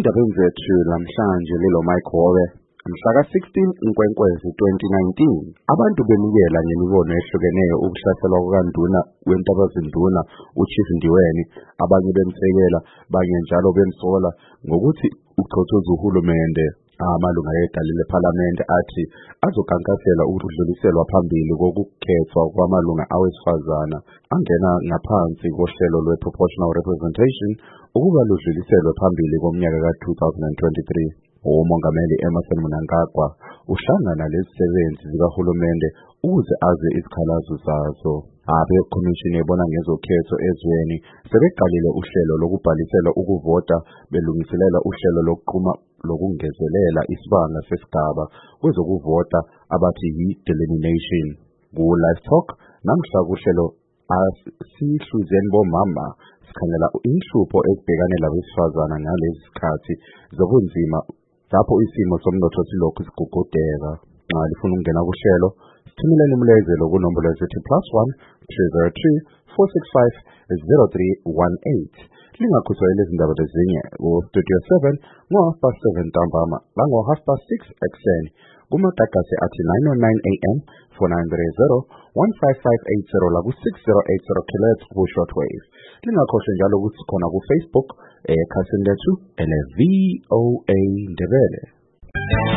Endabeni zethu namhlanje lelo Mike Howe mhla ka-16 Nkwenkwezi 2019 abantu bemukela ngemibono ehlukeneyo ukuhlaselwa kukaNduna weNtabazinduna uChief Ndiweni, abanye bemsekela banye njalo bemsola ngokuthi uchotoza uhulumende. Amalunga egali lePhalamende athi azokankasela ukudluliselwa phambili kokukhethwa kwamalunga awesifazana angena ngaphansi kohlelo lwe-Proportional Representation ukuba ludluliselwe phambili komnyaka ka-2023. UMongameli Emmerson Mnangagwa uhlangana lezisebenzi zikahulumende ukuze aze izikhalazo zazo. Abekhomishini ebona ngezokhetho ezweni sebeqalile uhlelo lokubhalisela ukuvota belungiselela uhlelo lokuqhuma lokungezelela isibanga sesigaba kwezokuvota abathi yi-delineation. Ku-Live Talk namhla kuhlelo asihluzeni bomama sikhangela inhlupho ezibhekane labesifazana ngalezi zikhathi zobunzima lapho isimo somnotho silokhu sigugudeka. Nxa lifuna ukungena kuhlelo sithumelele umlezelo kunombolo ezithi +1 303 465 0318. Lingakhuthwa izindaba ezinye ku-Studio 7 ngo-7 ntambama lango-6:30 ekuseni kumagagasi athi 909 AM 4930 15580 laku-6080 kHz ku-shortwave. Lingakhohlwa njalo ukuthi khona ku-Facebook ekhasini lethu ele VOA Ndebele.